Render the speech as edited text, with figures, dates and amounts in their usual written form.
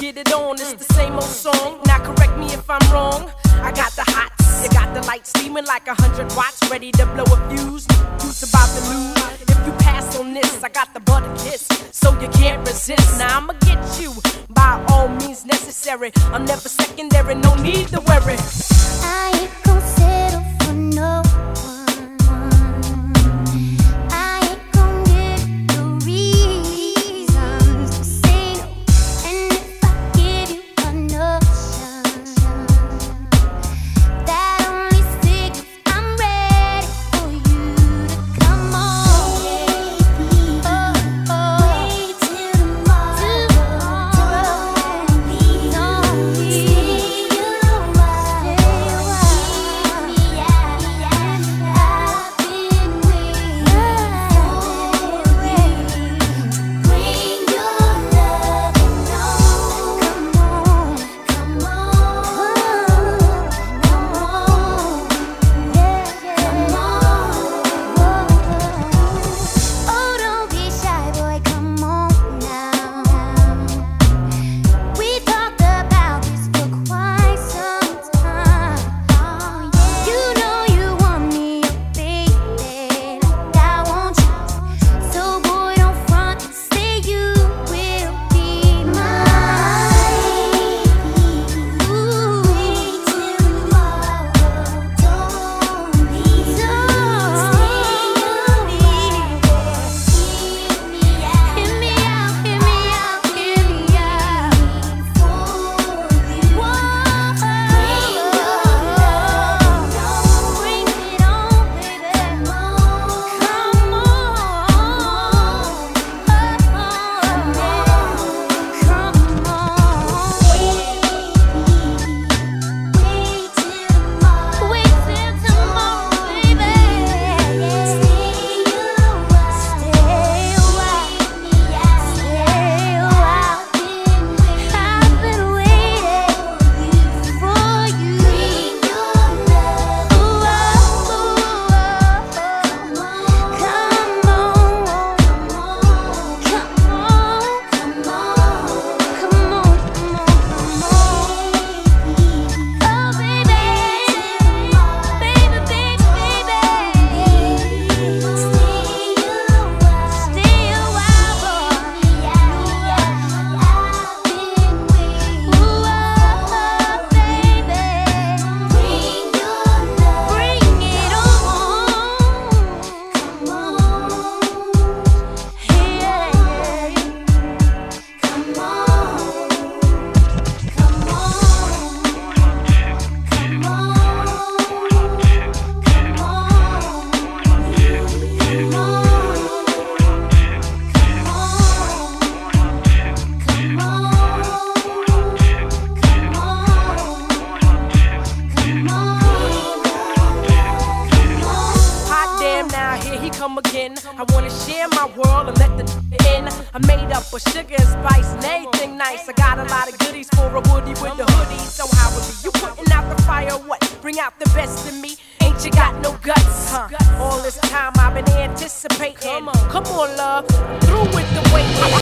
get it on, it's the same old song. Now correct me if I'm wrong. I got the hots, you got the light steaming like 100 watts, ready to blow a fuse. You's about to lose. If you pass on this, I got the butter kiss, so you can't resist. Now I'ma get you by all means necessary. I'm never secondary, no need to worry. I ain't gon' settle for no one. I ain't gon' give the reasons to say no. And if I give you a notion, that only signals I'm ready for you to come on. Wait till tomorrow. Don't be come again. I wanna share my world and let the in. I made up with sugar and spice and everything nice. I got a lot of goodies for a woody with the hoodie. So how it be? You putting out the fire, what? Bring out the best in me. Ain't you got no guts, huh? All this time I've been anticipating. Come on, love, through with the wait.